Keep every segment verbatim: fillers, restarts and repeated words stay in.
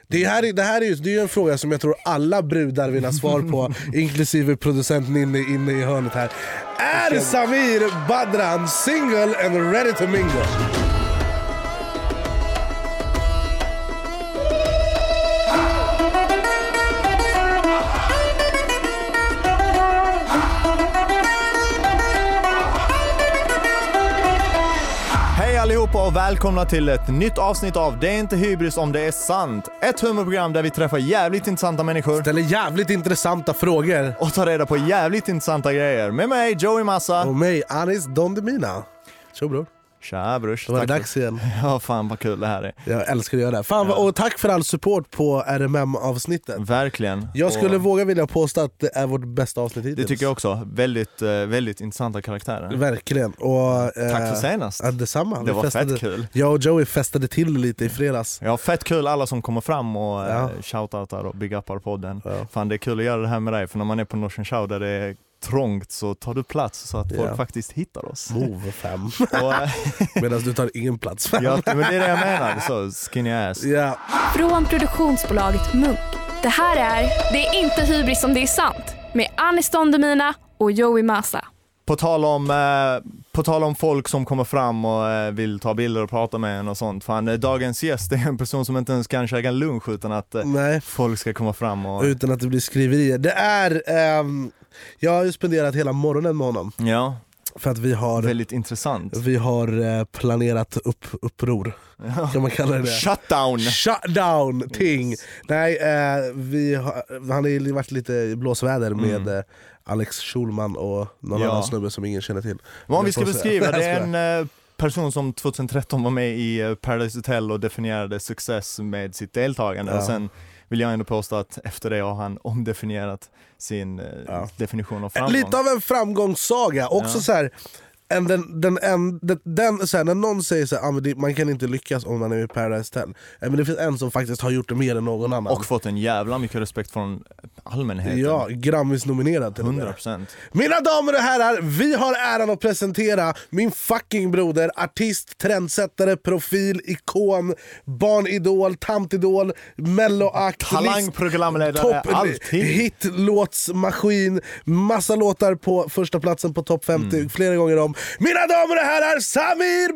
Det här, är, det här är ju det är en fråga som jag tror alla brudar vill ha svar på, inklusive producenten inne, inne i hörnet här. Är Samir Badran single and ready to mingle? Allihopa och välkomna till ett nytt avsnitt av Det är inte hybris om det är sant. Ett humorprogram där vi träffar jävligt intressanta människor, ställer jävligt intressanta frågor och tar reda på jävligt intressanta grejer. Med mig Joey Massa och mig Anis Don Demina. Tjo bror. Tja brors. Det var dags igen. Ja fan vad kul det här är. Jag älskar att göra det. Fan, ja. Och tack för all support på R M M-avsnittet. Verkligen. Jag skulle och... våga vilja påstå att det är vårt bästa avsnitt hittills. Det tycker jag också. Väldigt, väldigt intressanta karaktärer. Verkligen. Och, eh, tack för senast. Ja, detsamma. Det Vi var festade, fett kul. Jag och Joey festade till lite i fredags. Ja, fett kul alla som kommer fram och ja. eh, shoutoutar och big upar podden. Ja. Fan, det är kul att göra det här med dig. För när man är på Norsen Show där det är trångt så tar du plats så att folk yeah. faktiskt hittar oss. Move fem. Medan du tar ingen plats. Ja, men det är det jag menar. Så skinny ass. Yeah. Från produktionsbolaget Munk. Det här är Det är inte hybris som det är sant. Med Anis Don Demina och Joey Massa. På tal om eh, på tal om folk som kommer fram och eh, vill ta bilder och prata med en och sånt. Fan, eh, dagens gäst är en person som inte ens kan käka lunch utan att eh, folk ska komma fram och... utan att det blir skriverier. Det är ehm, jag har ju spenderat hela morgonen med honom. Ja. För att vi har väldigt intressant. Vi har eh, planerat upp uppror. Ja. Kan man kalla det? Shutdown. Shutdown ting. Yes. Nej, eh, vi har, han har ju varit lite i blåsväder med mm. eh, Alex Schulman och någon ja. annan snubbe som ingen känner till. Men om vi ska beskriva, det är en eh, person som tjugohundratretton var med i eh, Paradise Hotel och definierade success med sitt deltagande. Ja. Och sen vill jag ändå påstå att efter det har han omdefinierat sin ja. definition av framgång. Lite av en framgångssaga. Också ja. så här, en, den, den, en, den, den, så här, när någon säger så här, ah, men det, man kan inte lyckas om man är i Paradise Hotel. Men det finns en som faktiskt har gjort det mer än någon annan. Och fått en jävla mycket respekt från allmänheten. Ja, Grammis nominerad till hundra procent. Mina damer och herrar, vi har äran att presentera min fucking broder, artist, trendsättare, profil, ikon, barnidol, tantidol, melloakt, talangprogramledare, allting. Hitlåtsmaskin, massa låtar på första platsen på topp femtio mm. flera gånger om. Mina damer och herrar, Samir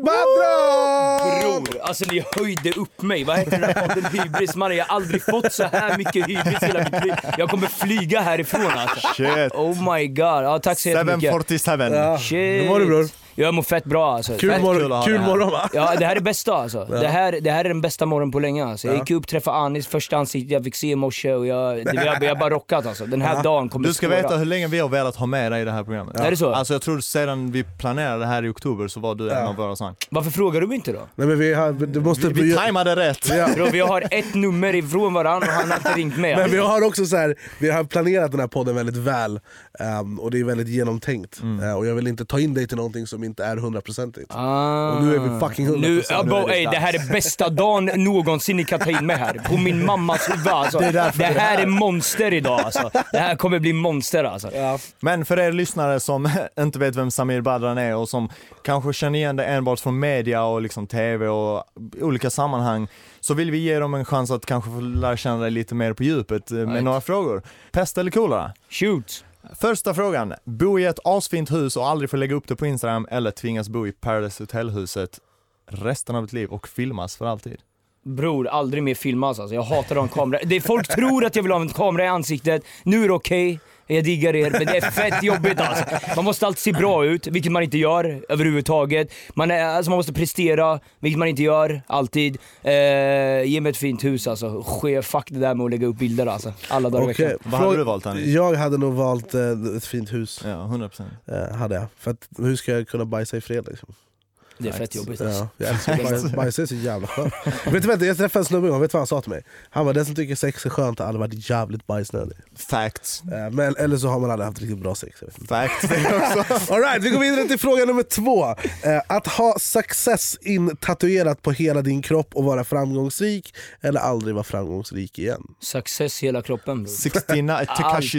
Badran! Bror, alltså ni höjde upp mig. Vad heter det här? Hybris, man. Jag har aldrig fått så här mycket hybris hela mitt liv. Jag kommer flyga härifrån alltså. Shit. Oh my god. Ja, tack så jättemycket. sju fyrtiosju. Ja. Shit. Hur var det, bror? Jag mår fett bra alltså. Kul, fett mor- kul, kul morgon va? Ja, det här är bästa alltså. Ja. Det, här, det här är den bästa morgon på länge alltså. Jag gick upp, träffade Anis, första ansiktet jag fick se i morse och jag, det, jag, jag bara rockat alltså. Den här ja. dagen kommer Du ska skåra. Veta hur länge vi har velat ha med dig i det här programmet. Ja. Är det så? Alltså jag tror sedan vi planerade det här i oktober så var du ja. en av våra sån. Varför frågar du mig inte då? Nej men vi har, du måste vi, vi tajmade rätt. Ja. Bro, vi har ett nummer ifrån varandra och han har inte ringt med. Men vi har också så här, vi har planerat den här podden väldigt väl um, och det är väldigt genomtänkt. Mm. Uh, och jag vill inte ta in dig till någonting som inte är hundraprocentigt. Ah. Och nu är vi fucking hundra procent. Nu, abo, ey, det här är bästa dagen någonsin ni kan ta in mig här. På min mammas huvud alltså. Det, är det här är monster idag alltså. Det här kommer bli monster alltså. Ja. Men för er lyssnare som inte vet vem Samir Badran är och som kanske känner igen det enbart från media och liksom tv och olika sammanhang, så vill vi ge dem en chans att kanske få lära känna dig lite mer på djupet med right. några frågor. Pest eller kolera? Shoot! Första frågan. Bo i ett asfint hus och aldrig få lägga upp det på Instagram, eller tvingas bo i Paradise Hotel-huset resten av ditt liv och filmas för alltid? Bror, aldrig mer filmas alltså. Jag hatar en kamera. Det är, folk tror att jag vill ha en kamera i ansiktet. Nu är det okej. Okay. Jag diggar er, men det är fett jobbigt alltså. Man måste alltid se bra ut, vilket man inte gör överhuvudtaget. Man, är, alltså man måste prestera, vilket man inte gör alltid. eh, Ge mig ett fint hus alltså. Ske, fuck det där med att lägga upp bilder alltså. Alla dagar okay. veckan. Vad hade du valt, Annie? Jag hade nog valt eh, ett fint hus. Ja, hundra procent eh, hade jag. För att, hur ska jag kunna bajsa i fred liksom? Det är fett jobbigt alltså. Ja, jag älskar bajs, bajs är så jävla skönt. Vet du vad, jag träffade en snubbe och vet vad han sa till mig? Han var den som tycker sex är skönt har aldrig varit jävligt bajsnödig. Facts. Men, eller så har man aldrig haft riktigt bra sex. Facts också. All right, vi går vidare till fråga nummer två. Att ha success in tatuerat på hela din kropp och vara framgångsrik, eller aldrig vara framgångsrik igen? Success hela kroppen, bro. sextionio, Tekashi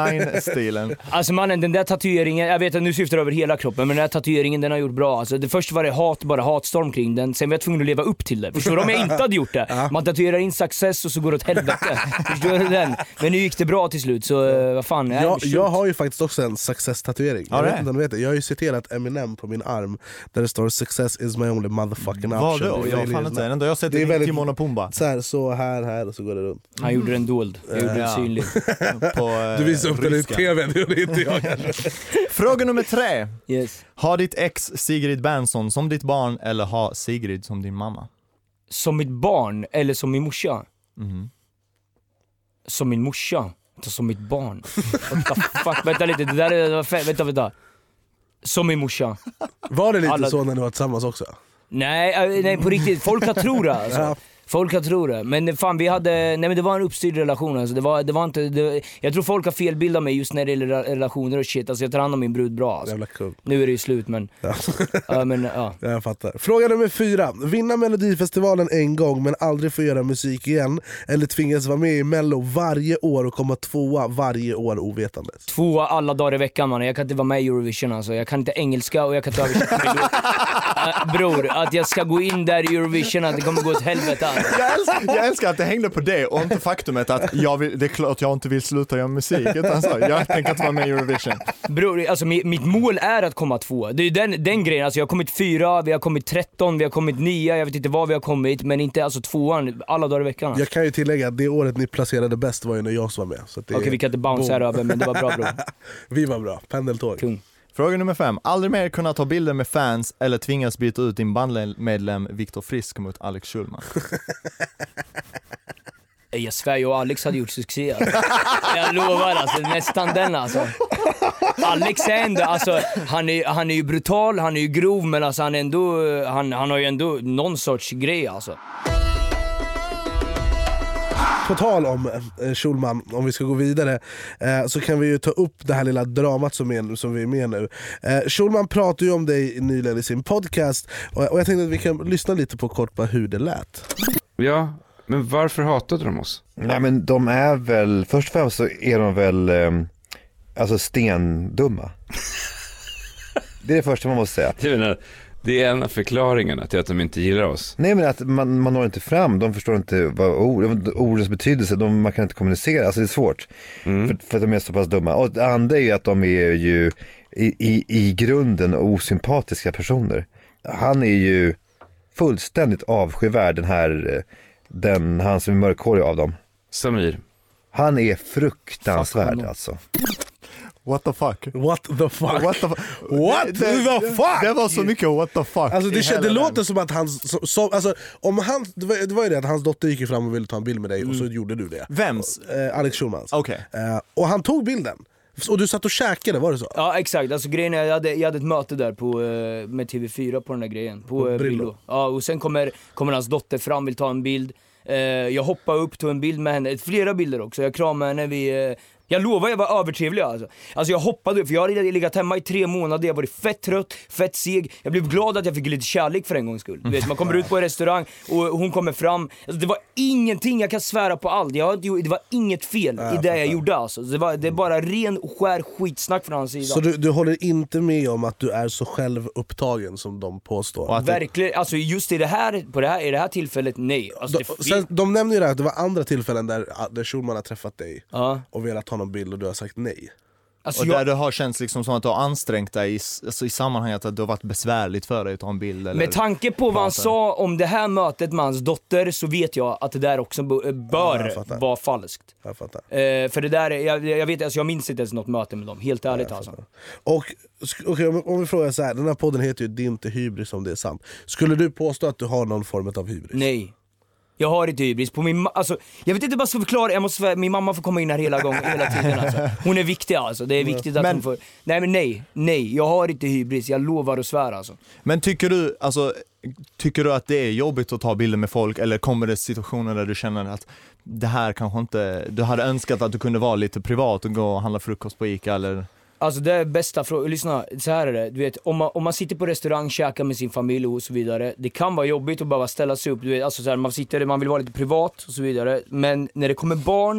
sextionio-stilen. Alltså mannen, den där tatueringen, jag vet att nu syftar över hela kroppen, men den där tatueringen den har gjort bra alltså. Det första var det hat, bara hatstorm kring den. Sen var jag tvungen att leva upp till det. Förstår du om jag inte hade gjort det? Man tatuerar in success och så går det åt helvete. Förstår du den? Men nu gick det bra till slut, så uh, vad fan. Jag, jag, jag har ju faktiskt också en success-tatuering. Ja, jag, vet inte om du vet det. Jag har ju citerat Eminem på min arm där det står "Success is my only motherfucking option". Vad då? Jag har fan inte ändå. Jag har sett det, det väldigt... Timon och Pumba. Så här, så här, här och så går det runt. Han gjorde den dold. Jag gjorde den synlig. På, uh, du visade upp den i tv, det gjorde inte jag. Fråga nummer tre. Yes. Har ditt ex Sigrid Bernson som ditt barn eller har Sigrid som din mamma? Som mitt barn eller som min morsa? Mm. Som min morsa? Inte som mitt barn. What the fuck? Vänta lite, det där är fett. Vänta, vänta. Som min morsa. Var det lite Alla... så när ni var tillsammans också? Nej, nej på riktigt. Folk har tror det alltså. Ja. Folk har tror det, men fan vi hade, nej men det var en uppstyrd relation alltså. det, var, det var inte, det, jag tror folk har felbildat mig just när det gäller relationer och shit, alltså jag tar hand om min brud bra alltså. Jävla cool. Nu är det ju slut men, ja. uh, men ja. Jag fattar. Fråga nummer fyra, vinna Melodifestivalen en gång men aldrig få göra musik igen, eller tvingas vara med i Mello varje år och komma tvåa varje år ovetandes. Tvåa alla dagar i veckan man. Jag kan inte vara med i Eurovision alltså. Jag kan inte engelska och jag kan inte översätta uh, bror, att jag ska gå in där i Eurovision, att det kommer gå åt helvete. Jag älskar, jag älskar att det hängde på det och inte faktumet att jag vill, det är klart jag inte vill sluta göra musik, utan så, jag tänker inte vara med i Eurovision. Bror, alltså mitt mål är att komma två. Det är den, den grejen, alltså jag har kommit fyra, vi har kommit tretton, vi har kommit nio, jag vet inte vad vi har kommit, men inte alltså tvåan alla dagar i veckan. Jag kan ju tillägga att det året ni placerade bäst var ju när jag var med. Okej, okay, vi kan inte bounce här över, men det var bra bror. Vi var bra, pendeltåg. Kung. Fråga nummer fem. Aldrig mer kunna ta bilder med fans eller tvingas byta ut din bandmedlem Viktor Frisk mot Alex Schulman. Jag svär, jag och Alex hade gjort succé alltså. Jag lovar alltså, nästan den alltså. Alex är ändå, alltså han är, han är ju brutal, han är ju grov, men alltså han är ändå, han, han har ju ändå någon sorts grej alltså. På tal om eh, Schulman, om vi ska gå vidare, eh, så kan vi ju ta upp det här lilla dramat som, är, som vi är med nu. Eh, Schulman pratade ju om dig nyligen i sin podcast, och, och jag tänkte att vi kan lyssna lite på kort på hur det lät. Ja, men varför hatade de oss? Nej, men de är väl, först och främst så är de väl eh, alltså stendumma. Det är det första man måste säga. Jag menar, det är en av förklaringarna till att de inte gillar oss. Nej, men att man, man når inte fram. De förstår inte vad ord, ordens betydelse. De, man kan inte kommunicera. Alltså det är svårt. Mm. För, för att de är så pass dumma. Och det andra är ju att de är ju i, i, i grunden osympatiska personer. Han är ju fullständigt avskyvärd, den här, den, han som är mörkhårig av dem. Samir. Han är fruktansvärd alltså. What the fuck? What the fuck? What the, fu- what det, the fuck? Det var så mycket what the fuck. Alltså det, kände, det låter som att hans så, så, alltså, om han, det, var, det var ju det att hans dotter gick fram och ville ta en bild med dig, mm. och så gjorde du det. Vems? Eh, Alex Schulmans. Okay. Eh, och han tog bilden. Och du satt och käkade, var det så? Ja exakt, alltså grejen är, jag hade, jag hade ett möte där på, med T V fyra på den där grejen, på, på Brillo. Ja, och sen kommer, kommer hans dotter fram, vill ta en bild. eh, Jag hoppar upp, tog en bild med henne, flera bilder också. Jag kramade henne, vi... Eh, Jag lovar, jag var övertrevlig alltså. Alltså jag hoppade, för jag hade legat hemma i tre månader. Jag var fett trött, fett seg. Jag blev glad att jag fick lite kärlek för en gångs skull. Du vet, man kommer ut på en restaurang och hon kommer fram. Alltså det var ingenting, jag kan svära på allt. Jag, det var inget fel ja, i det jag gjorde alltså. Det var det är bara ren och skär skitsnack från hans sida. Så du, du håller inte med om att du är så självupptagen som de påstår? Verkligen, alltså just i det här, på det här, i det här tillfället, nej. Alltså, de, sen, de nämner ju det här, att det var andra tillfällen där, där Schulman har träffat dig ja. och velat ta någon bild och du har sagt nej. Alltså och jag... där det har känts liksom som att du har ansträngt dig i, alltså i sammanhanget, att det har varit besvärligt för dig att ta en bild. Eller med tanke på vad han sa om det här mötet med hans dotter, så vet jag att det där också bör ja, vara falskt. Jag fattar. Eh, för det där, jag, jag vet, alltså jag minns inte ens något möte med dem, helt ärligt ja, alltså. Och okay, om vi frågar så här, den här podden heter ju Det är inte hybris om det är sant. Skulle du påstå att du har någon form av hybris? Nej. Jag har inte hybris på min ma- alltså, jag vet inte bara ska förklara, jag måste svär, min mamma får komma in här hela gången, hela tiden alltså. Hon är viktig alltså, det är viktigt att men, hon får. Nej men nej, nej, jag har inte hybris, jag lovar och svär alltså. Men tycker du, alltså tycker du att det är jobbigt att ta bilder med folk, eller kommer det situationer där du känner att det här kanske inte, du hade önskat att du kunde vara lite privat och gå och handla frukost på Ica eller? Alltså det är bästa frågan, lyssna, så här är det, du vet, om man, om man sitter på restaurang, käkar med sin familj och så vidare, det kan vara jobbigt att bara ställa sig upp, du vet, alltså så här, man sitter, man vill vara lite privat och så vidare, men när det kommer barn,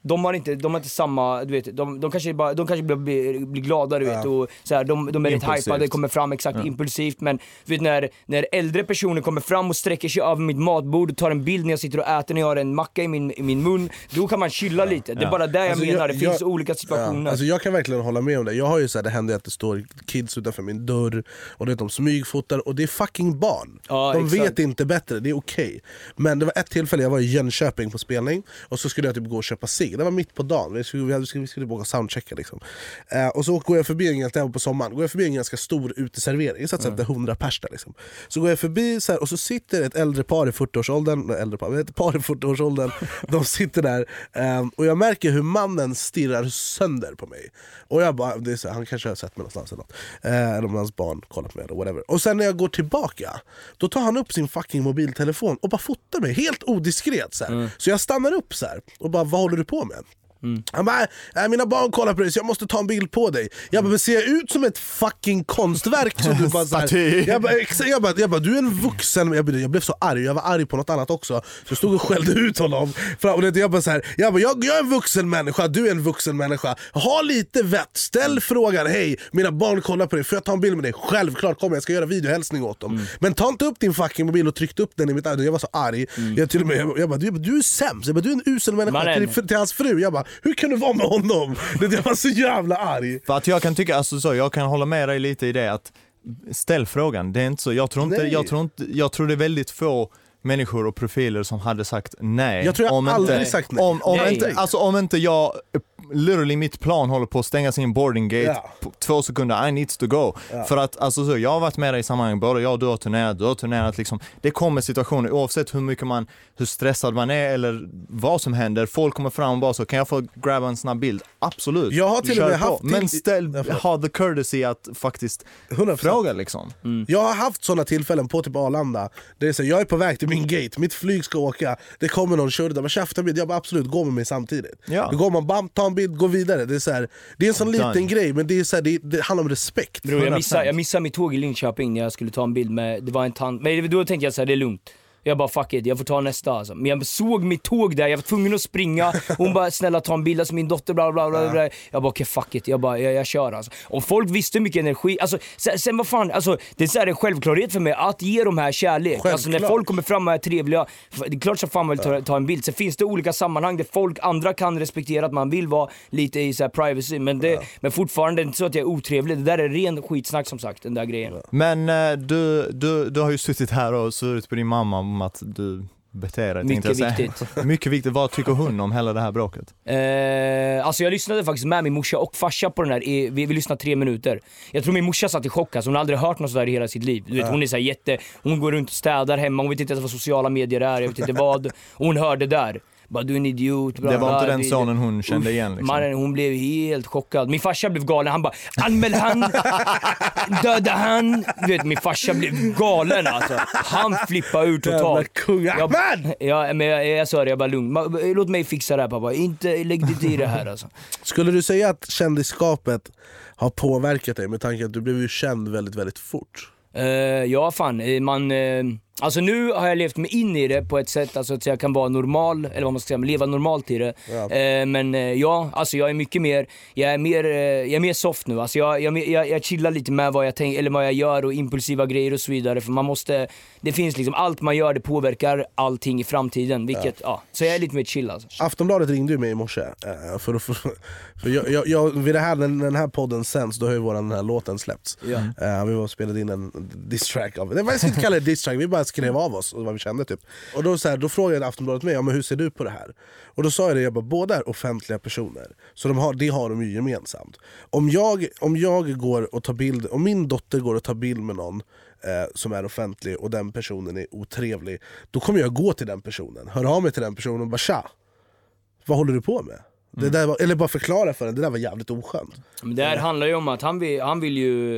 de har inte, de har inte samma, du vet, de, de kanske bara, de kanske blir, blir, blir glada, du vet, Ja. och så här, de, de är rätt Impulsivt. hypade, kommer fram exakt Ja. impulsivt, men du vet när, när äldre personer kommer fram och sträcker sig över mitt matbord och tar en bild när jag sitter och äter, när jag har en macka i min, i min mun, då kan man chilla lite. Det är Ja. bara där jag Alltså, menar, jag- det finns jag- olika situationer. Ja, alltså jag kan verkligen hålla med om det. Jag har ju så här, det händer att det står kids utanför min dörr och det är de smygfotar och det är fucking barn. Ja, de exakt. vet inte bättre, det är okej. Men det var ett tillfälle, jag var i Jönköping på spelning och så skulle jag typ gå och köpa cigg. Det var mitt på dagen, vi skulle, vi hade- vi skulle, vi skulle åka soundchecka liksom. eh, Och så går jag förbi en ganska, på sommaren, går jag förbi en ganska stor uteservering. Jag satt mm. efter hundra pers där liksom. Så går jag förbi så här, och så sitter ett äldre par i fyrtioårsåldern, äldre par, ett par i fyrtioårsåldern, de sitter där eh, och jag märker hur mannen stirrar sönder på mig. Och jag bara, det är så, han kanske har sett mig någonstans eller något. Eh, eller om hans barn kollar på mig eller whatever. Och sen när jag går tillbaka, då tar han upp sin fucking mobiltelefon och bara fotar mig, helt odiskret så här. Mm. Så jag stannar upp så här och bara, vad håller du på med? Mm. Han bara, äh, mina barn kollar på dig så jag måste ta en bild på dig. Jag bara, men ser jag ut som ett fucking konstverk? Så du bara, så här, jag, bara, jag, bara, jag bara, du är en vuxen. Jag blev, jag blev så arg, jag var arg på något annat också. Så jag stod och skällde ut honom. Och det, jag bara så här, jag, bara, jag, jag är en vuxen människa, du är en vuxen människa. Ha lite vett, ställ frågan, hej, mina barn kollar på dig, får jag ta en bild med dig? Självklart kommer jag, ska göra videohälsning åt dem. Mm. Men ta inte upp din fucking mobil och tryck upp den i mitt öga. Jag var så arg. Mm. Jag, till och med, jag, jag bara, du, du är sämst, jag bara, du är en usel människa. Till, till hans fru, jag bara, hur kan du vara med honom? Jag var så jävla arg. För att jag kan tycka, alltså så, jag kan hålla med dig lite i det att ställ frågan, det är inte så, jag tror inte, jag tror inte, jag tror det är väldigt få människor och profiler som hade sagt nej. Jag tror jag om aldrig inte, sagt nej. Om, om, nej. Inte, alltså, om inte jag, literally mitt plan håller på att stänga sin boarding gate Ja. på två sekunder, I needs to go. Ja. För att alltså, så, jag har varit med dig i sammanhang, både jag och du har turnerat, du har turnerat liksom, det kommer situationer, oavsett hur mycket man, hur stressad man är eller vad som händer, folk kommer fram och bara så, kan jag få grabba en snabb bild? Absolut. Jag har till och med Kör på. haft till- Men ställ, Ja, förlåt. ha the courtesy att faktiskt hundra procent. fråga liksom. Mm. Jag har haft sådana tillfällen på typ Arlanda. Det är så, jag är på väg till min gate, mitt flyg ska åka. Det kommer någon kör där, man käftar bild. Jag bara absolut, gå med mig samtidigt. Ja. Då går man, bam, ta en bild, gå vidare. Det är, så här, det är en sån Done. liten grej, men det, är så här, det, det handlar om respekt. Bro, jag, missade, jag missade mitt tåg i Linköping när jag skulle ta en bild med, det var en tant, men då tänkte jag så här, det är lugnt. Jag bara fuck it, jag får ta nästa alltså. Men jag såg mitt tåg där, jag var tvungen att springa. Hon bara snälla ta en bild, alltså min dotter bla bla bla, bla. Jag bara okej okay, fuck it, jag bara jag, jag kör alltså. Och folk visste hur mycket energi, alltså sen, sen vad fan, alltså det är så här en självklarhet för mig att ge de här kärlek. Självklart. Alltså när folk kommer fram och är trevliga, det är klart så fan vill ta, ta en bild. Så finns det olika sammanhang där folk, andra kan respektera att man vill vara lite i så här privacy, men det, men fortfarande är det inte så att jag är otrevlig. Det där är ren skitsnack som sagt, den där grejen. Men eh, du, du, du har ju suttit här och surit på din mamma om att du beter dig. Mycket tänkte jag säga. viktigt. Mycket viktigt. Vad tycker hon om hela det här bråket? Eh, alltså jag lyssnade faktiskt med min morsa och farsa på den här, i, vi, vi lyssnade tre minuter. Jag tror min morsa satt i chock, alltså, hon har aldrig hört något sådär i hela sitt liv. Du vet, hon är så här jätte, hon går runt och städar hemma, hon vet inte ens vad sociala medier är, jag vet inte vad. Och hon hörde där. Bara du är en idiot. Bla, Det var bla, inte den det- sonen hon kände igen liksom. Mannen, hon blev helt chockad. Min farsa blev galen, han bara anmäl han, döda han. Du vet, min farsa blev galen alltså. Han flippade ur Jävla totalt. kung Jag, Ahmed! ja, men jag, jag sa det, jag bara lugn. Ma- Låt mig fixa det här pappa, inte lägg dig i det här alltså. Skulle du säga att kändisskapet har påverkat dig med tanke att du blev ju känd väldigt, väldigt fort? Uh, ja fan, eh, man... Uh, alltså nu har jag levt mig in i det på ett sätt alltså att jag kan vara normal, eller vad man ska säga, leva normalt i det. Ja. Uh, men uh, ja, alltså jag är mycket mer, jag är mer, uh, jag är mer soft nu. Alltså jag, jag, jag, jag chillar lite med vad jag tänker, eller vad jag gör och impulsiva grejer och så vidare. För man måste, det finns liksom, allt man gör det påverkar allting i framtiden. Vilket, ja, ja så jag är lite mer chill alltså. Aftonbladet ringde ju mig i morse uh, för, för, för jag, jag, jag, vid det här, när den här podden sänds, då har ju vår den här låten släppts. Ja. Uh, vi var och spelade in en diss track av det. Jag ska inte kalla det diss track, vi bara skrev av oss och vad vi kände typ. Och då, så här, då frågade Aftonbladet mig, ja, men hur ser du på det här? Och då sa jag det, jag bara, båda är offentliga personer. Så de har, det har de ju gemensamt. Om jag, om jag går och tar bild, om min dotter går och tar bild med någon eh, som är offentlig och den personen är otrevlig, då kommer jag gå till den personen, höra av mig till den personen och bara tja, vad håller du på med? Mm. Det där var, eller bara förklara för den, det där var jävligt oskönt. Men det här handlar ju om att han vill, han vill ju...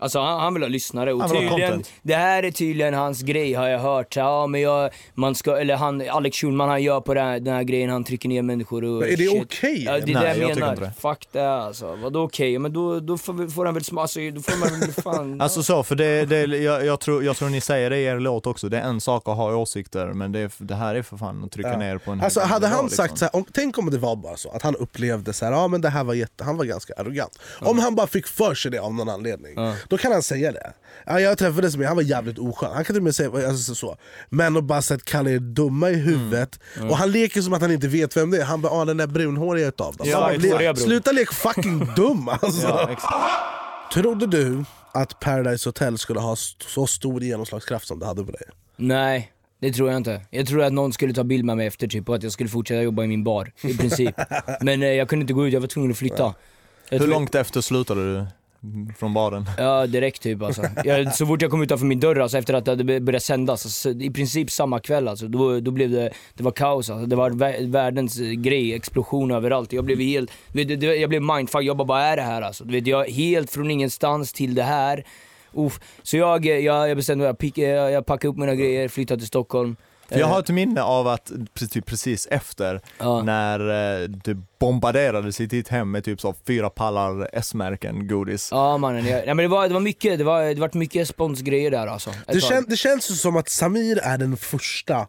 Alltså han, han vill ha lyssnare och Han vill ha tydligen, content. det här är tydligen hans grej har jag hört. Ja men jag, man ska, eller han, Alex Schulman han gör på den här, den här grejen, han trycker ner människor och Men är det shit. okej? Ja, det är Nej, det jag jag tycker menar. inte det. Fuck det alltså, vadå okej? Okay? Men då, då får, vi- får han väl sma, alltså, då får man väl fan... Alltså så, för det, det jag, jag, tror, jag tror ni säger det i er låt också. Det är en sak att ha åsikter, men det, är, det här är för fan att trycka Ja. ner på en Alltså hög hade nivå, han liksom. sagt så här, om, tänk om det var bara så att han upplevde så här, ja men det här var jätte, han var ganska arrogant. Om han bara fick för sig det av någon anledning, Ja. då kan han säga det. Ja, jag träffades med, han var jävligt oskön. Han kan till och med säga alltså, så. Men att bara så att kalla er dumma i huvudet, Mm. och han leker som att han inte vet vem det är. Han bara, ah, den där brunhåriga utav dem. Ja, Han bara, exakt. bli- Sluta leka fucking dum alltså. Ja, exakt. Trodde du att Paradise Hotel skulle ha st- så stor genomslagskraft som det hade på dig? Nej, det tror jag inte. Jag tror att någon skulle ta bild med mig efter typ och att jag skulle fortsätta jobba i min bar, i princip. Men eh, jag kunde inte gå ut, jag var tvungen att flytta. Jag Hur tror- långt efter slutade du från baren? Ja, direkt typ alltså. Jag, så fort jag kom utanför min dörr, alltså, efter att det hade börjat sändas, alltså, i princip samma kväll alltså, då, då blev det, det var kaos alltså. Det var vä- världens eh, grej, explosion överallt. Jag blev helt, vet du, det- jag blev mindfuck, jag bara, vad är det här alltså? Du vet, jag helt från ingenstans till det här. Uff. Så jag, jag, jag bestämde mig, jag, pick, jag, jag packade upp mina grejer, flyttade till Stockholm. För jag har ett minne av att pre- typ precis efter, Ja. när eh, du bombarderades i ditt hem med typ så fyra pallar S-märken godis. Ja mannen, jag, nej, men det var, det var mycket, det var, det var mycket sponsgrejer där alltså. Ett Det, tag. kän, det känns ju som att Samir är den första,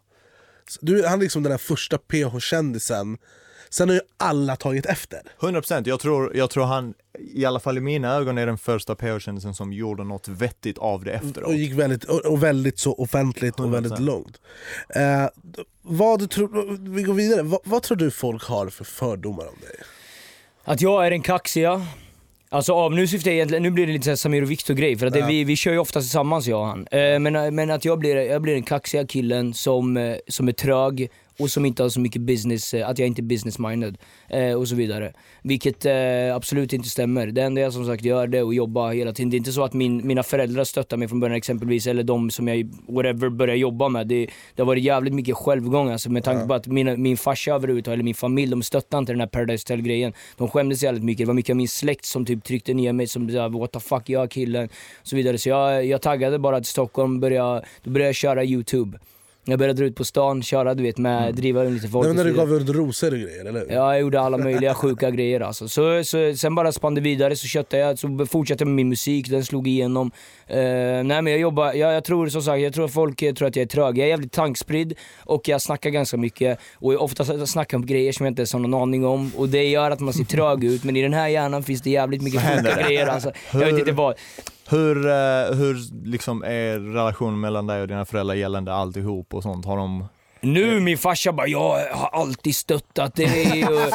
du, han är liksom den där första P H-kändisen. Sen har ju alla tagit efter. hundra procent, jag tror, jag tror han, i alla fall i mina ögon, är den första P H-kändisen som gjorde något vettigt av det efteråt. Och gick väldigt, och, och väldigt så offentligt och hundra väldigt procent. långt. Eh, vad du tror, vi går vidare, vad, vad tror du folk har för fördomar om dig? Att jag är en kaxiga. Alltså av, nu syftar jag egentligen, nu blir det lite så här Samir och Victor grej, för att det, Ja. vi, vi kör ju ofta tillsammans jag och han. Eh, men, men att jag blir, jag blir den kaxiga killen som, eh, som är trög och som inte har så mycket business, eh, att jag inte är business-minded eh, och så vidare. Vilket eh, absolut inte stämmer. Det enda jag som sagt gör det är att jobba hela tiden. Det är inte så att min, mina föräldrar stöttar mig från början exempelvis, eller de som jag whatever börjar jobba med. Det, det har varit jävligt mycket självgång alltså, med tanke på att mina, min farsa överhuvudtaget, eller min familj, de stöttar inte den här Paradise Hotel-grejen. De skämdes jävligt mycket. Det var mycket av min släkt som typ tryckte ner mig som såhär, what the fuck, jag är killen och så vidare. Så jag, jag taggade bara till Stockholm, började, då började jag köra YouTube. Jag började dra ut på stan, köra du vet med, Mm. driva lite folk. Nej, och när så du vidare. gav ut rosor och grejer, eller hur? Ja, jag gjorde alla möjliga sjuka grejer alltså. Så, så, sen bara spann det vidare, så köttade jag, så fortsatte jag med min musik, den slog igenom. Uh, nej men jag jobbar, jag, jag tror som sagt, jag tror att folk eh, tror att jag är trög. Jag är jävligt tankspridd och jag snackar ganska mycket. Och ofta snackar om grejer som jag inte ens har någon aning om. Och det gör att man ser trög ut, men i den här hjärnan finns det jävligt mycket sjuka grejer alltså. Jag vet inte vad. Hur, eh, hur liksom är relationen mellan dig och dina föräldrar gällande alltihop och sånt? Har de... Nu min farsa bara, jag har alltid stöttat dig och,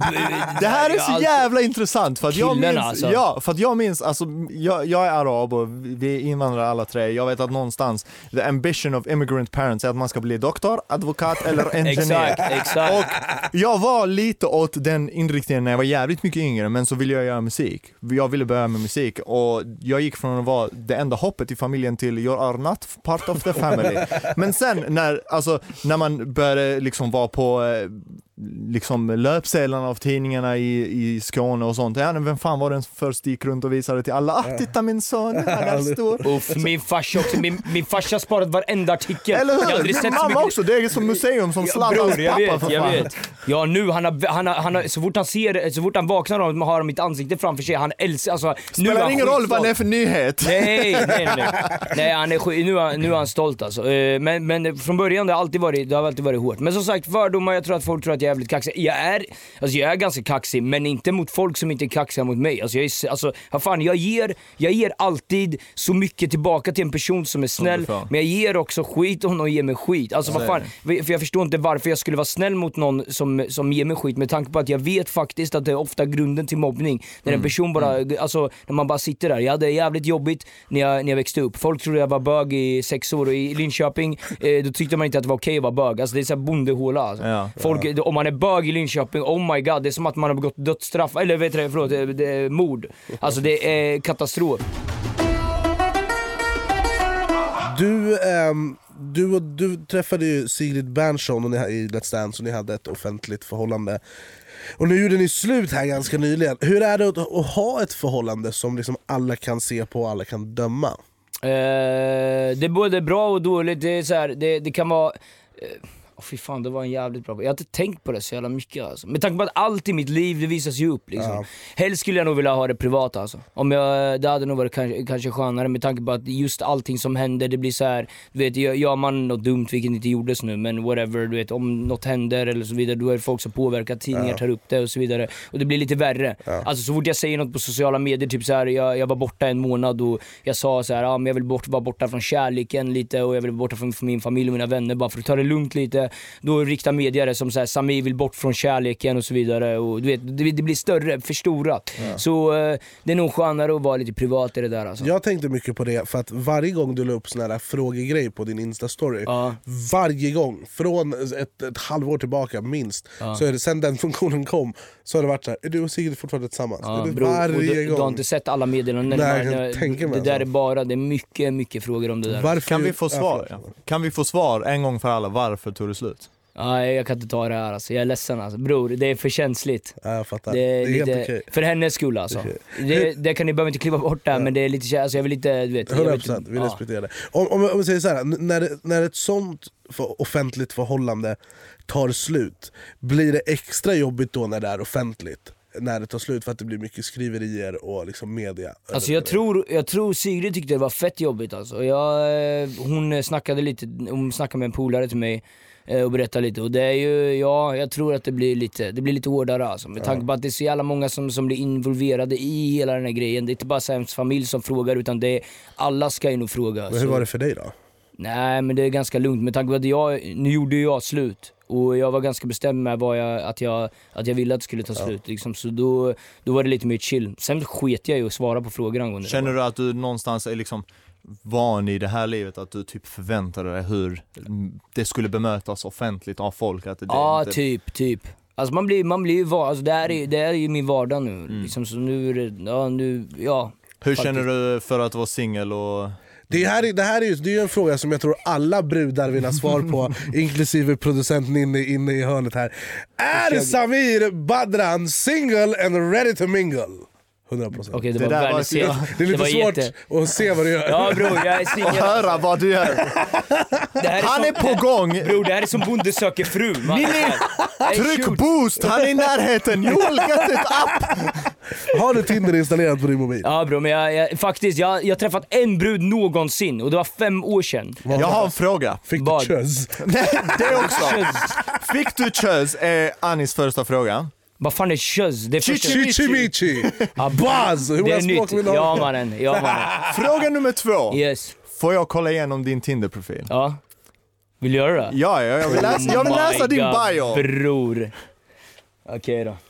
Det här är jag så alltid- jävla intressant för att jag Killen, minns, alltså. ja, för att jag minns, alltså, jag, jag är arab och vi är invandrare alla tre. Jag vet att någonstans, the ambition of immigrant parents är att man ska bli doktor, advokat eller ingenjör. Exakt, exakt. Och jag var lite åt den inriktningen när jag var jävligt mycket yngre, men så ville jag göra musik. Jag ville börja med musik och jag gick från att vara det enda hoppet i familjen till you are not part of the family. Men sen när, alltså, när man började liksom vara på eh, liksom löpsedlarna av tidningarna i, i Skåne och sånt. Ja, men vem fan var den som först gick runt och visade till alla? Ah, titta min son, han är stor. Uff, min farsa också, min, min farsa har sparat varenda artikel. Eller Jag har hur? aldrig Min sett så mamma mycket- också, det är som museum som Ja, Zlatans bror, jag pappa vet, för jag fan. vet. Ja, nu han har, han har, han har, så fort han ser, så fort han vaknar och har mitt ansikte framför sig, han älskar, alltså, nu är Spelar han ingen roll skitstolt. vad det är för nyhet. Nej, nej, nej. Nej, han är, skit- nu, är han, nu är han stolt alltså. Eh, Men, men från början det har alltid varit, det har alltid varit hårt. Men som sagt, fördomar, jag tror att folk tror att jag är jävligt kaxig. Jag är, alltså jag är ganska kaxig, men inte mot folk som inte är kaxiga mot mig. Alltså jag är, alltså, vad fan, jag ger, jag ger alltid så mycket tillbaka till en person som är snäll, Ungefär. men jag ger också skit och någon ger mig skit. Alltså vad fan, för jag förstår inte varför jag skulle vara snäll mot någon som, som ger mig skit, med tanke på att jag vet faktiskt att det är ofta grunden till mobbning. När en person bara, alltså när man bara sitter där. Jag hade jävligt jobbigt när jag, när jag växte upp. Folk trodde jag var bög i sex år och i Linköping, eh, då tyckte man inte att det var okej att vara bög. Alltså det är så här bondehåla alltså. Ja. Folk, om man är bög i Linköping, oh my god, det är som att man har begått dödsstraff, eller vet du, förlåt, det, det är mord. Alltså det är katastrof. Du, ehm, du, och, du träffade ju Sigrid Bernson och ni, i Let's Dance och ni hade ett offentligt förhållande. Och nu gjorde ni slut här ganska nyligen. Hur är det att, att ha ett förhållande som liksom alla kan se på och alla kan döma? Eh, det är både bra och dåligt. Det, är så här, det, det kan vara... Eh, oh, fy fan, det var en jävligt bra... Jag har inte tänkt på det så jävla mycket alltså. Med tanke på att allt i mitt liv, det visas ju upp liksom. Ja. Helst skulle jag nog vilja ha det privat alltså. Om jag, det hade nog varit kanske, kanske skönare med tanke på att just allting som händer, det blir så här. Du vet, gör man något dumt, vilket inte gjordes nu, men whatever, du vet, om något händer eller så vidare, då är det folk som påverkar, tidningar Ja. tar upp det och så vidare. Och det blir lite värre. Ja. Alltså så fort jag säger något på sociala medier, typ så här, jag, jag var borta en månad och jag sa så här, ja, men jag vill bort, vara borta från kärleken lite och jag vill vara borta från, från min familj och mina vänner bara för att ta det lugnt lite. Då riktar medier som så här, Samir vill bort från kärleken och så vidare, och du vet, det, det blir större, förstorat. Ja. Så eh, det är nog skönare att vara lite privat i det där alltså. Jag tänkte mycket på det, för att varje gång du la upp såna här frågegrej på din Insta-story, Ja. varje gång, från ett, ett halvår tillbaka minst, Ja. så är det, sen den funktionen kom, så har det varit så här, är du och Sigrid fortfarande tillsammans? Ja, är det bro, varje och du, gång? du har inte sett alla meddelanden. Nej, jag när- kan när- tänka mig det där alltså. är bara, det är mycket, mycket frågor om det där. Varför? Kan vi få svar? Ja, Ja. Kan vi få svar en gång för alla, varför tog det slut? Nej, jag kan inte ta det här alltså. Jag är ledsen alltså. Bror, det är för känsligt. Ja, jag fattar. Det är, Det är helt lite, okej. för hennes skull alltså. Okej. Det, det kan ni behöver inte kliva bort där, men det är lite kä- alltså, jag vill inte, du vet. jag hundra vill procent, inte- vi ja. respekterar det. Om, om, om vi säger så här, n- när, det- när ett sånt för offentligt förhållande tar slut, blir det extra jobbigt då när det är offentligt? När det tar slut, för att det blir mycket skriverier och liksom media. Alltså jag tror, jag tror Sigrid tyckte det var fett jobbigt alltså. Jag, eh, hon snackade lite, hon snackade med en polare till mig eh, och berättade lite, och det är ju, ja, jag tror att det blir lite, det blir lite hårdare alltså. Med tanke på att det är så jävla många som, som blir involverade i hela den här grejen. Det är inte bara Sams familj som frågar, utan det är, alla ska ju nog fråga. Men hur så- var det för dig då? Nej, men det är ganska lugnt med tanke på att jag, nu gjorde jag slut och jag var ganska bestämd med vad jag, att, jag, att jag ville att det skulle ta slut liksom. Så då, då var det lite mer chill. Sen sket jag ju att svara på frågor angående Känner det. du att du någonstans är liksom van i det här livet, att du typ förväntade dig hur det skulle bemötas offentligt av folk? Att det Ja, inte... typ, typ. Alltså man blir, man blir ju var, alltså det här är, det här är ju min vardag nu liksom, så nu är det, ja nu, ja. Hur faktiskt. känner du för att vara singel och... Det här, är- det här är ju det är ju en fråga som jag tror alla brudar vill ha svar på, inklusive producenten inne, inne i hörnet här. Är Samir Badran single and ready to mingle? hundra procent. Okej, det, Det var där var- världens det- Det är lite var svårt jätte- att se vad du gör. Ja bror, jag är och singel. höra vad du gör. Det här Han som, är på gång! Bror, det här är som Bonde söker fru. Man. Hey, Tryck shoot. boost, han är i närheten, you'll get it up! Har du Tinder installerat på din mobil? Ja bro, men jag, jag, faktiskt, jag jag har träffat en brud någonsin och det var fem år sedan. Jag har en fråga. Fick du Vad? kös? Nej, det också. Fick du kös är Anis första fråga. Vad fan är kös? Det är första... Chichimichi! Buzz! Hur Det många är språk nytt. vill du Ja ha? mannen, ja mannen. Fråga nummer två. Yes. Får jag kolla igenom din Tinder-profil? Ja. Vill du göra det? Ja, ja, jag vill läsa, jag vill Oh läsa my din God, bio. Bror. Okej då.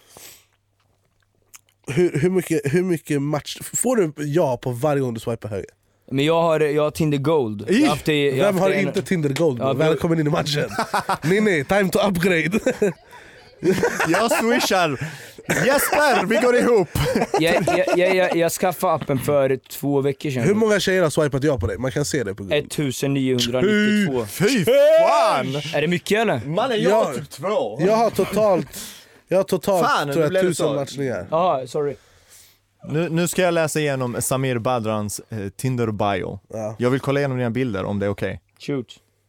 Hur, hur, mycket, hur mycket match... Får du ja på varje gång du swipar höger? Men jag har, jag har Tinder Gold. Jag har haft det, jag Vem haft har det en- inte Tinder Gold? Ja, Ja, Välkommen in i matchen. Ninni, time to upgrade. Jag swishar. Jesper, vi går ihop. jag, jag, jag, jag, jag skaffade appen för två veckor sedan. Hur många tjejer har swipat ja på dig? Man kan se det på Google. ettusen-niohundranittiotvå. Fy fan! Är det mycket eller? Mannen, jag har typ två. Jag har totalt, jag har totalt Fan, nu tror jag, blev det tusen så. matchningar. Jaha, sorry. Nu, nu ska jag läsa igenom Samir Badrans eh, Tinder-bio. Ja. Jag vill kolla igenom dina bilder om det är okej. Shoot.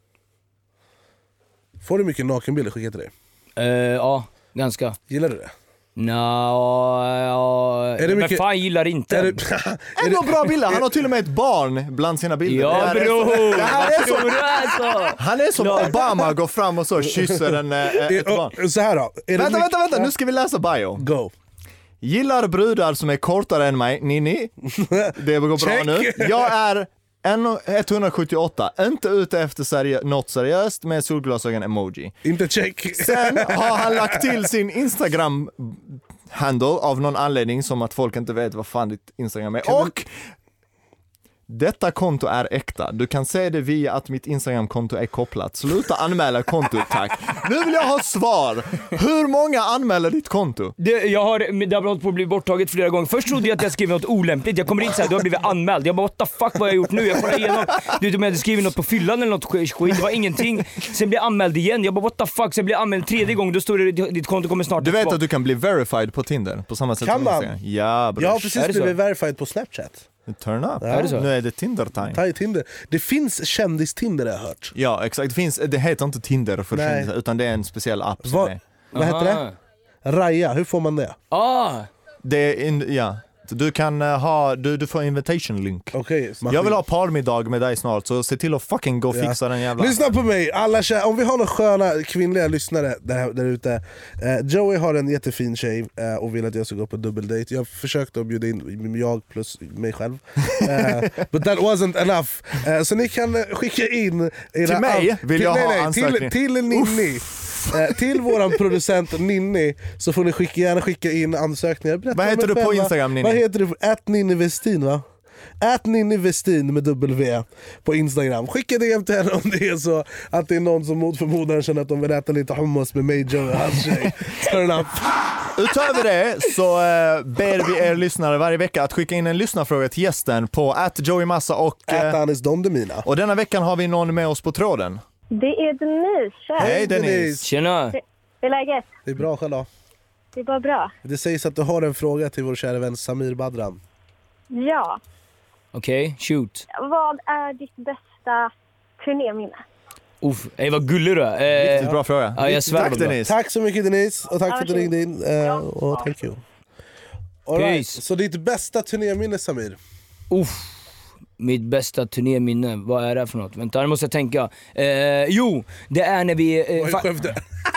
Får du mycket nakenbilder skickat till dig? Uh, ja, ganska. Gillar du det? Nå, ja, Är det men mycket- fan gillar inte. Är det, är Ändå det, bra bilder, han har till och med ett barn bland sina bilder. Ja Det här är bror, så- det här är så- vad tror du alltså? Han är som Ja. Obama, går fram och så kysser en, eh, ett barn. och, så här då. Är det Vänta, mycket- vänta, vänta, nu ska vi läsa bio. Go. Gillar brudar som är kortare än mig, Ninni. Det går bra Check. nu. Jag är etthundrasjuttioåtta, inte ute efter serie- något seriöst med solglasögon-emoji. Inte check. Sen har han lagt till sin Instagram-handle av någon anledning, som att folk inte vet vad fan ditt Instagram är. Och Detta konto är äkta. Du kan se det via att mitt Instagram-konto är kopplat. Sluta anmäla kontot, tack. Nu vill jag ha svar. Hur många anmäler ditt konto? Det, jag har, det har hållit på att bli borttaget flera gånger. Först trodde jag att jag skrev något olämpligt. Jag kommer in så här, du har blivit anmäld. Jag bara, what the fuck, vad har jag gjort nu? Jag kollar igenom. Du vet om jag hade skrivit något på fyllan eller något skit. Det var ingenting. Sen blev jag anmäld igen. Jag bara, what the fuck. Sen blev jag anmäld tredje gången. Då står det, ditt konto kommer snart. Du vet att du kan bli verified på Tinder på samma sätt kan som man? Instagram. Ja, bror. Jag har precis blivit verified på Snapchat. Turn up. Ja. Är det så? Nu är det Tinder-time. Ta i Tinder. Det finns kändis-Tinder, jag har hört. Ja, exakt. Det, finns, det heter inte Tinder för kändisar, utan det är en speciell app som Va, är... Vad heter det? Raya, hur får man det? Ah. Det är in, ja. Du kan uh, ha, du, du får invitation link. Okay, jag vill ha parmiddag med dig snart, så se till att fucking gå och fixa ja. den jävla... Lyssna på mig, alla tjej, om vi har några sköna kvinnliga lyssnare där, där ute. eh, Joey har en jättefin tjej eh, och vill att jag ska gå på dubbeldate. Jag försökte att bjuda in jag plus mig själv, eh, but that wasn't enough. eh, Så ni kan skicka in era till mig vill till, jag nej, ha nej, ansökning. Till, till Ninni. Eh, till våran producent Ninni så får ni skicka, gärna skicka in ansökningar. Berätta vad heter du på själva. Instagram, Ninni? Vad heter du? At Ninni Westin, va? At Ninni Westin med W på Instagram. Skicka det hem till henne om det är så att det är någon som mot förmodan känner att de vill äta lite hummus med mig, Joe och hans tjej. Turn up. Utöver det så uh, ber vi er lyssnare varje vecka att skicka in en lyssnarfråga till gästen på at Joey Massa och uh, at Anis Don Demina. Och denna veckan har vi någon med oss på tråden. Det är Denise. Hej Denise. Tjena. Det, det är läget. Det är bra själv då. Det är bara bra. Det sägs att du har en fråga till vår kära vän Samir Badran. Ja. Okej, okay, shoot. Vad är ditt bästa turnéminne? Uff, ey, vad gullig du är. Riktigt eh, bra fråga. Ja, jag svär. Tack Denise. Tack så mycket Denise, och tack för att du ringde in. Uh, och thank you. All right. Så ditt bästa turnéminne, Samir? Uff. Mitt bästa turnéminne, vad är det för något? Vänta, nu måste jag tänka. Eh, jo, det är när vi... Eh, Oj, Skövde.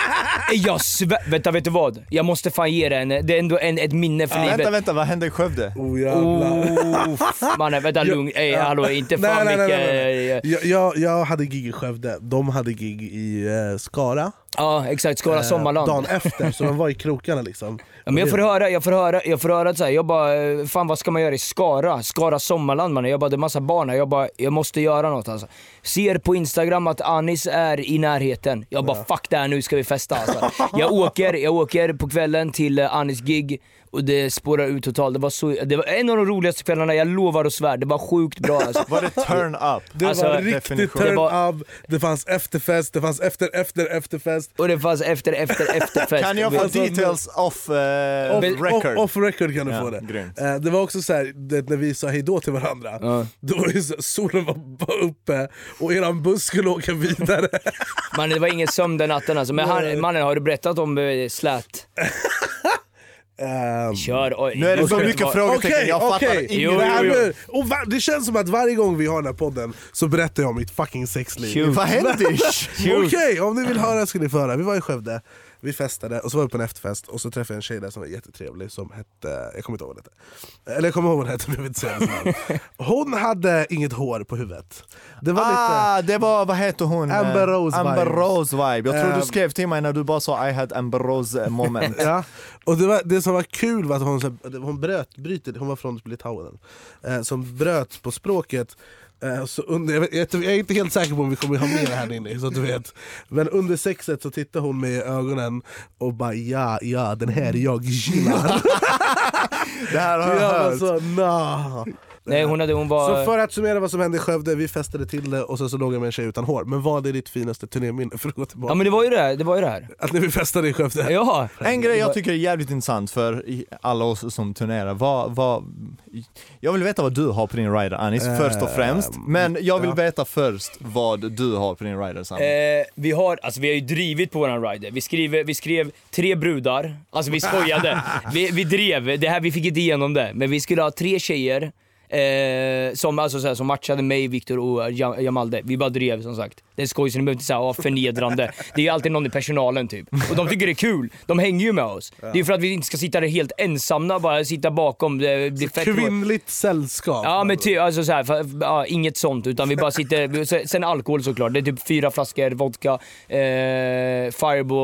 Jag svär, vänta, vet du vad? Jag måste fan ge det en, det är ändå en, ett minne för ah, livet. Vänta, vänta, vad hände i Skövde? Oh jävlar. Oh, mannen, vänta, lugn. Ey, hallå, inte fan nej, nej, mycket. Nej, nej, nej. Jag, jag, jag hade gig i Skövde, de hade gig i uh, Skara. Ja, exakt, Skara uh, Sommarland. Dagen efter, så de var i krokarna liksom. Ja, men jag får höra, jag får höra, jag får höra så här, jag bara, fan vad ska man göra i Skara? Skara Sommarland, man. Jag bara, det är massa barn här. Jag bara, jag måste göra något alltså. Ser på Instagram att Anis är i närheten. Jag bara, fuck det här, nu ska vi festa alltså. Jag åker, jag åker på kvällen till Anis gig och det spårar ut totalt. Det var, så, det var en av de roligaste kvällarna, jag lovar och svär. Det var sjukt bra alltså. Var det turn up? Det alltså, var riktigt turn det var, up. Det fanns efterfest, det fanns efter efter efterfest. Och det fanns efter efter efterfest. Kan jag få alltså, details off, uh, off, off record? Off, off record kan du ja, få det. Uh, det var också så här, det, när vi sa hejdå till varandra. Uh. Då var ju så, solen var bara uppe och eran buss skulle åka vidare. Man, det var ingen sömn den natten alltså. Men han, mannen, har du berättat om uh, slät? Um, Kör, oj. Nu är det så mycket var... frågetecken, okay, jag okay. fattar jo, jo, jo. det, och va, det känns som att varje gång vi har den här podden så berättar jag om mitt fucking sexliv. Vad hände? Okej, okay, om ni vill höra ska ni få höra. Vi var i Skövde, vi festade och så var vi på en efterfest och så träffade jag en tjej där som var jättetrevlig som hette, jag kommer inte ihåg vad det hette. Eller jag kommer ihåg vad det hette men jag vill inte säga det. Hon hade inget hår på huvudet. Det var ah, lite... det var, vad heter hon? Amber Rose Amber vibe. Rose vibe. Jag tror um, du skrev till mig när du bara sa I had Amber Rose moment. Ja, och det, var, det som var kul var att hon, hon bröt, bryter, hon var från Litauen, eh, som bröt på språket. Eh, så under, jag, vet, jag är inte helt säker på om vi kommer ha med det här inne, så att du vet. Men under sexet så tittar hon med ögonen och bara ja, ja, den här jag gillar. Det här har jag, jag hört. Så, nah. Nej, hon hade, hon var... Så för att summera vad som hände i Skövde, vi festade till det och så, så låg jag med en tjej utan hår. Men vad är ditt finaste turnéminne för att gå tillbaka? Ja men det var ju det här, det var ju det här. Att när vi festade i Skövde. Ja. En grej jag tycker är jävligt intressant för alla oss som turnerar, vad, vad, jag vill veta vad du har på din rider, Anis, uh, först och främst. Men jag vill ja. veta först vad du har på din rider, Sam. Eh, vi har, alltså vi har ju drivit på våran rider. Vi skrev, vi skrev tre brudar, alltså vi skojade. vi, vi drev, det här, vi fick inte igenom det. Men vi skulle ha tre tjejer. Eh, som, alltså, så här, som matchade mig, Victor och Jamalde. Vi bara drev som sagt. Det är skoj så ni behöver inte säga ah, förnedrande. Det är ju alltid någon i personalen typ. Och de tycker det är kul. De hänger ju med oss. Ja. Det är för att vi inte ska sitta där helt ensamma, bara sitta bakom. Det blir fett kvinnligt sällskap. Ja men ty, alltså så här, för, ja, inget sånt utan vi bara sitter. Sen alkohol såklart. Det är typ fyra flaskor vodka, eh, Fireball,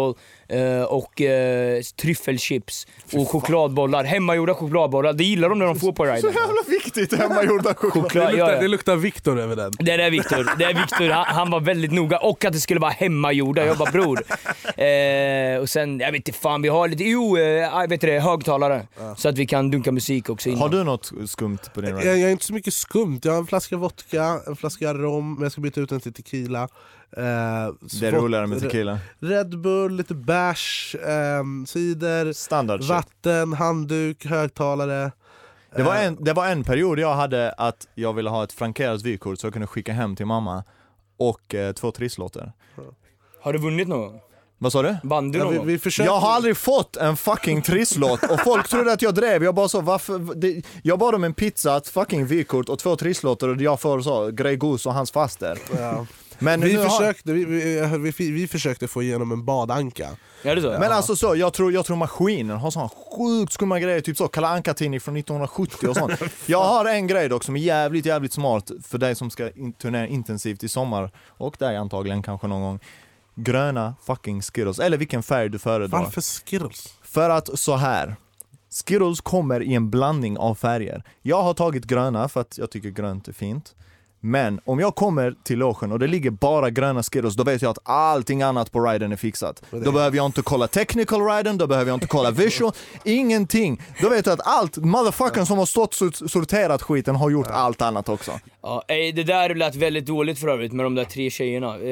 Uh, och uh, tryffelchips och chokladbollar, hemmagjorda chokladbollar. Det gillar de när de får på riden. Så jävla viktigt, hemmagjorda choklad. Choklad, Det luktar, ja, ja. det luktar Victor över den. Det är Victor, det är Victor. Han, han var väldigt noga, och att det skulle vara hemmagjorda. Jag bara, bror. Uh, och sen, jag vet inte fan, vi har lite, jo, uh, jag vet det, högtalare. Ja. Så att vi kan dunka musik också innan. Har du något skumt på din ride? Jag, jag är inte så mycket skumt. Jag har en flaska vodka, en flaska rom, men jag ska byta ut den till tequila. Uh, det är roligare med tequila. Red Bull, lite bärs, um, cider, Standard shit. vatten, handduk, högtalare. Det var, en, det var en period jag hade att jag ville ha ett frankerat vykort så jag kunde skicka hem till mamma och eh, två trisslåtar. Har du vunnit någon gång? Vad sa du? Vann du Ja, någon vi, gång? vi försökte... Jag har aldrig fått en fucking trisslåt och folk trodde att jag drev. Jag bara så, varför? Det, jag bad om en pizza, ett fucking vykort och två trisslåtar och jag får så, Grey Goose och hans faster. Ja. Men Vi nu har- försökte, vi, vi, vi, vi försökte få igenom en badanka. Är det så? Men alltså så, jag tror, jag tror maskinen har sån sjukt skumma grejer, typ så Kalle Anka-tidning från nittonhundrasjuttio och sånt. Jag har en grej dock som är jävligt, jävligt smart för dig som ska in- turnera intensivt i sommar, och dig antagligen kanske någon gång. Gröna fucking Skittles, eller vilken färg du föredrar. Varför Skittles? För att så här, Skittles kommer i en blandning av färger. Jag har tagit gröna för att jag tycker grönt är fint. Men om jag kommer till logen och det ligger bara gröna Skittles, då vet jag att allting annat på riden är fixat. Då behöver jag inte kolla technical riden, då behöver jag inte kolla visual, ingenting. Då vet jag att allt, motherfuckern som har stått och sorterat skiten har gjort allt annat också. Ja, ej, det där lät väldigt dåligt för övrigt med de där tre tjejerna. Eh,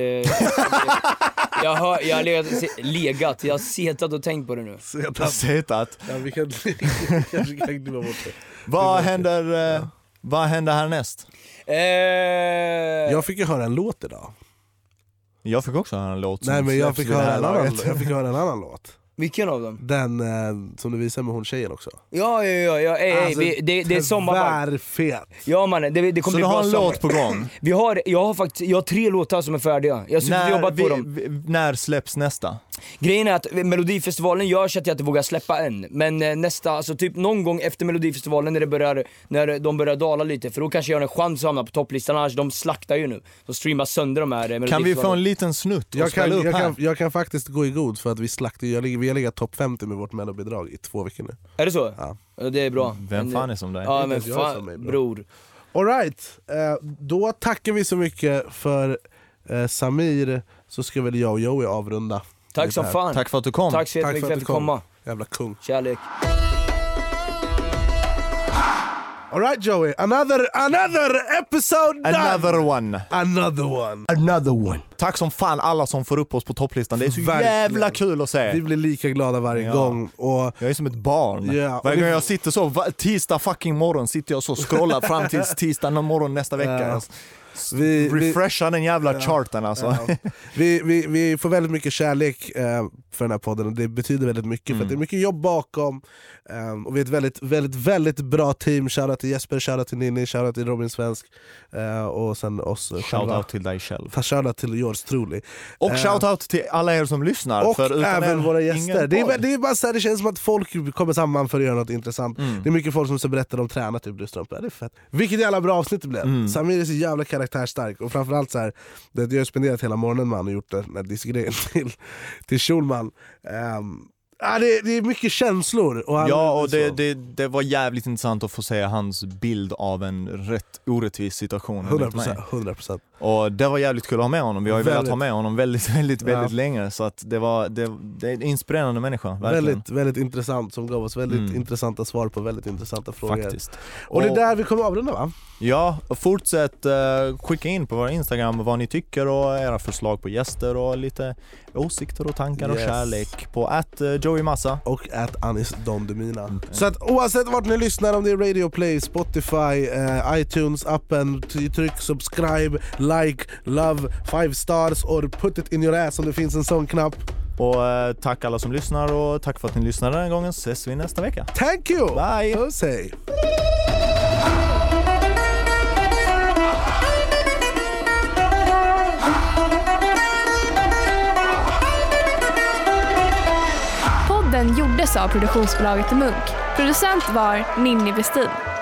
jag har, jag har legat, se, legat, jag har setat och tänkt på det nu. Setat. Ja, vi kan kanske kan glömma bort det. Vad händer, eh, vad händer härnäst? Eh, Jag fick ju höra en låt idag. Jag fick också höra en låt som Nej, men jag släpps fick, vid det höra här en annan, laget. jag fick höra en annan låt. Vilken av dem? Den eh, som du visade med hon tjejen också. Ja, ja, ja, ja ej, ej, Alltså, vi, det, det är sommarvarv. Tvärfet. Ja mannen, det, det kommer Så bli du bra har en sommar. låt på gång? Vi har, jag har faktiskt, jag har tre låtar som är färdiga. Jag har suttit och När, jobbat på vi, dem. vi, när släpps nästa? Grejen är att Melodifestivalen gör så att jag inte vågar släppa än. Men eh, nästa, alltså typ någon gång efter Melodifestivalen när det börjar, när de börjar dala lite, för då kanske jag har en chans att hamna på topplistan, annars de slaktar ju nu. De streamar sönder de här eh, Kan vi få en liten snutt och Jag spela kan, upp jag, här? kan, jag kan faktiskt gå i god för att vi slaktar, jag ligger, vi har legat topp femtio med vårt mellobidrag i två veckor nu. Är det så? Ja. Ja, det är bra. Vem Men, fan är som dig? Ja men inte jag som fan, är bra. bror. All right, eh, då tackar vi så mycket för eh, Samir, så ska väl jag och Joey avrunda. Tack det som här. fan. Tack för att du kom. Tack så Tack jättemycket för för att att du du kom. komma. Jävla kung. Kärlek. All right Joey, another, another episode done! Another one. Another one. Another one. Tack som fan alla som får upp oss på topplistan. Det är så Verkligen. jävla kul att se. Vi blir lika glada varje Ja. gång. Och Jag är som ett barn. Ja, och Varje vi- gång jag sitter så, va- tisdag fucking morgon sitter jag så och scrollar fram tills tisdag morgon nästa vecka. Ja. Alltså, vi, vi, refresha den jävla charten alltså. ja. vi, vi, vi får väldigt mycket kärlek eh, för den här podden, och det betyder väldigt mycket Mm. för att det är mycket jobb bakom. Um, och vi är ett väldigt, väldigt, väldigt bra team. Shoutout till Jesper, shoutout till Ninni, shoutout till Robin Svensk uh, och sen oss uh, själva. Shoutout till dig själv. Fast shoutout till yours truly. Och Eh, shoutout till alla er som lyssnar. Och för utan även er, våra ingen gäster. Det är, podd. det är bara så här, det känns som att folk kommer samman för att göra något intressant. Mm. Det är mycket folk som så berättar om tränar typ strumpor. Det är fett. Vilket jävla bra avsnitt det blev. Mm. Samir är så jävla karaktärstark, och framförallt så här, det, jag har spenderat hela morgonen med han och gjort den här dissgrejen till, till Schulman. Um, ja, det, det är mycket känslor. Och han, Ja, och det, så. det, det var jävligt intressant att få se hans bild av en rätt orättvis situation. hundra enligt mig. procent, hundra procent. Och det var jävligt kul att ha med honom. Vi har ju velat Väldigt. ha med honom väldigt, väldigt, väldigt Ja. länge. Så att det, var, det, det är en inspirerande människa, verkligen. Väldigt, väldigt intressant, som gav oss väldigt Mm. intressanta svar på väldigt intressanta frågor. Faktiskt. Och det är där vi kommer avrunda, va? Ja, och fortsätt uh, skicka in på vår Instagram vad ni tycker och era förslag på gäster och lite åsikter och tankar och Yes. kärlek på at uh, Joey Massa. Och at Anis Don Demina. Så att oavsett vart ni lyssnar, om det är Radio Play, Spotify, eh, iTunes, appen, t- tryck subscribe, like, love, five stars or put it in your ass om det finns en sån knapp. Och uh, tack alla som lyssnar och tack för att ni lyssnade den här gången. Ses vi nästa vecka. Thank you! Bye! Puss, hej! Podden gjordes av produktionsbolaget Munk. Producent var Ninni Westin.